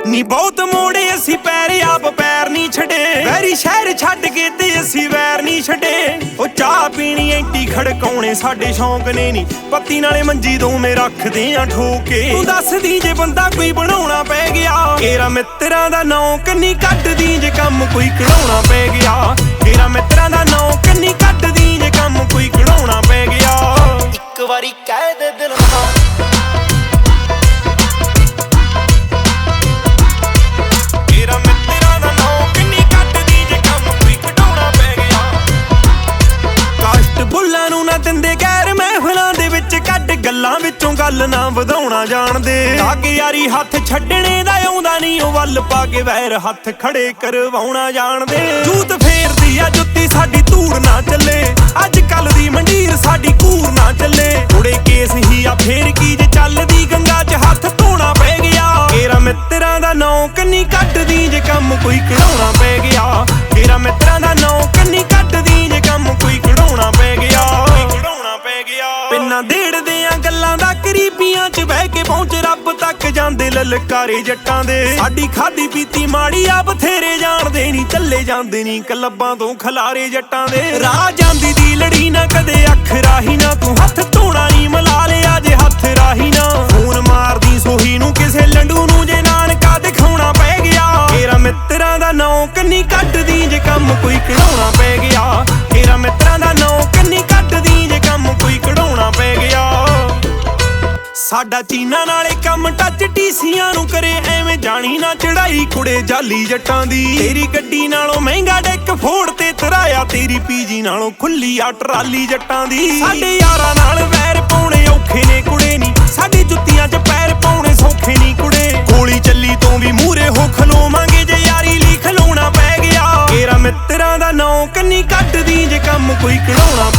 ਨੀ ਬਹੁਤ ਮੋੜੇ ਅਸੀਂ ਪੈਰ ਆਪ ਪੈਰ ਨਹੀਂ ਛੱਡੇ, ਵੈਰੀ ਸ਼ਹਿਰ ਛੱਡ ਕੇ ਤੇ ਅਸੀਂ ਵੈਰ ਨਹੀਂ ਛੱਡੇ। ਉਹ ਚਾਹ ਪੀਣੀ ਐਂਟੀ ਖੜਕਾਉਣੇ ਸਾਡੇ ਸ਼ੌਂਕ ਨੇ ਨੀ, ਪੱਤੀ ਨਾਲੇ ਮੰਜੀ ਦੋਵੇਂ ਰੱਖਦੇ ਆ ਠੋਕੇ। ਤੂੰ ਦੱਸਦੀ ਜੇ ਬੰਦਾ ਕੋਈ ਬਣਾਉਣਾ ਪੈ ਗਿਆ, ਤੇਰਾ ਮਿੱਤਰਾਂ ਦਾ ਨਾਂ ਕੰਨੀ ਕੱਢਦੀ ਜੇ ਕੰਮ ਕੋਈ ਕਢਾਉਣਾ ਪੈ ਗਿਆ। ਤੇਰਾ ਮਿੱਤਰਾਂ ਦਾ ਨਾਂ ਕੰਨੀ ਕੱਢਦੀ ਜੇ ਕੰਮ ਕੋਈ ਕਢਾਉਣਾ ਪੈ ਗਿਆ। ਇੱਕ ਵਾਰੀ ਕਹਿ ਦੇ ਦਿਲ ਨਾਲ ਦਿੰਦੇ ਗੈਰ ਮਹਿਫਲਾਂ ਦੇ ਵਿੱਚ ਕੱਢ, ਗੱਲਾਂ ਵਿੱਚੋਂ ਗੱਲ ਨਾ ਵਧਾਉਣਾ ਜਾਣਦੇ। ਲਾਗੇ ਯਾਰੀ ਹੱਥ ਛੱਡਣੇ ਦਾ ਆਉਂਦਾ ਨਹੀਂ, ਉਹ ਵੱਲ ਪਾ ਕੇ ਵੈਰ ਹੱਥ ਖੜੇ ਕਰਵਾਉਣਾ ਜਾਣਦੇ। ਜੂਤ ਫੇਰਦੀ ਆ ਜੁੱਤੀ ਸਾਡੀ ਧੂੜ ਨਾ ਚੱਲੇ, ਅੱਜ ਕੱਲ ਦੀ ਮੰਡੀਰ ਸਾਡੀ ਕੂਰ ਨਾ ਚੱਲੇ। ਥੋੜੇ ਕੇਸ ਹੀ ਆ ਫੇਰ ਕੀ ਜੇ ਚੱਲਦੀ ਗੰਗਾ 'ਚ ਹੱਥ ਧੋਣਾ ਪੈ ਗਿਆ। ਤੇਰਾ ਮਿੱਤਰਾਂ ਦਾ ਨਾਂ ਕੰਨੀ ਕੱਢਦੀ ਜੇ ਕੰਮ ਕੋਈ ਕਢਾਉਣਾ ਪੈ ਗਿਆ। ਤੇਰਾ ਮਿੱਤਰਾਂ ਦਾ ਨਾਂ ਕੰਨੀ ਕੱਢਦੀ ਜੇ ਕੰਮ ਕੋਈ ਕਢਾਉਣਾ ਪੈ ਗਿਆ। ਪਿੰਨਾ ਦੇੜਦੇ ਆ ਗੱਲਾਂ ਦਾ ਕਰੀਬੀਆਂ 'ਚ ਬਹਿ ਕੇ ਪਹੁੰਚ ਰੱਬ ਤੱਕ ਜਾਂਦੇ ਲਲਕਾਰੇ ਜੱਟਾਂ ਦੇ। ਸਾਡੀ ਖਾਦੀ ਪੀਤੀ ਮਾੜੀ ਆ ਬਥੇਰੇ ਜਾਣਦੇ ਨੀ, ਚੱਲੇ ਜਾਂਦੇ ਨੀ ਕਲੱਬਾਂ ਤੋਂ ਖਲਾਰੇ ਜੱਟਾਂ ਦੇ। ਰਾਹ ਜਾਂਦੀ ਦੀ ਲੜੀ ਨਾ ਕਦੇ ਅੱਖ ਰਾਹੀ ਨਾ, ਤੂੰ ਹੱਥ ਧੋਣਾ ਨੀ ਮਲਾ ਲਿਆ ਜੇ ਹੱਥ ਰਾਹੀ ਨਾ। ਫੋਨ ਮਾਰਦੀ ਸੋਹੀ ਨੂੰ ਕਿਸੇ ਲੰਡੂ ਨੂੰ ਜੇ ਨਾਨਕਾ ਦਿਖਾਉਣਾ ਪੈ ਗਿਆ। ਤੇਰਾ ਮਿੱਤਰਾਂ ਦਾ ਨਾਂ ਕੰਨੀ ਕੱਢਦੀ ਜੇ ਕੰਮ ਕੋਈ ਕਢਾਉਣਾ ਪੈ ਗਿਆ। ਤੇਰਾ ਮਿੱਤਰਾਂ ਦਾ ਨਾਂ ਕੰਨੀ ਕੱਢਦੀ ਜੇ ਕੰਮ ਕੋਈ ਕਢਾਉਣਾ ਪੈ ਗਿਆ। ਸਾਡਾ ਚੀਨਾ ਨਾਲੇ ਕੰਮ ਟੱਚ ਟੀਸੀਆਂ ਨੂੰ ਕਰੇ, ਐਵੇਂ ਜਾਣੀ ਨਾ ਚੜਾਈ ਕੁੜੇ ਜਾਲੀ ਜੱਟਾਂ ਦੀ। ਤੇਰੀ ਗੱਡੀ ਨਾਲੋਂ ਮਹਿੰਗਾ ਡੈਕ ਫੋੜ ਤੇ ਤਰਾਇਆ, ਤੇਰੀ ਪੀਜੀ ਨਾਲੋਂ ਖੁੱਲੀ ਆ ਟਰਾਲੀ ਜੱਟਾਂ ਦੀ। ਸਾਡੇ ਯਾਰਾਂ ਨਾਲ ਵੈਰ ਪਾਉਣੇ ਔਖੇ ਨੇ ਕੁੜੇ ਨੀ, ਸਾਡੀ ਜੁੱਤੀਆਂ 'ਚ ਪੈਰ ਪਾਉਣੇ ਸੌਖੇ ਨੀ ਕੁੜੇ। ਗੋਲੀ ਚੱਲੀ ਤੋਂ ਵੀ ਮੂਹਰੇ ਹੋ ਖਲੋਵਾਂਗੇ ਜੇ ਯਾਰੀ ਲਈ ਖਲੋਣਾ ਪੈ ਗਿਆ। ਤੇਰਾ ਮਿੱਤਰਾਂ ਦਾ ਨਾਂ ਕੰਨੀ ਕੱਢਦੀ ਜੇ ਕੰਮ ਕੋਈ ਕਢਾਉਣਾ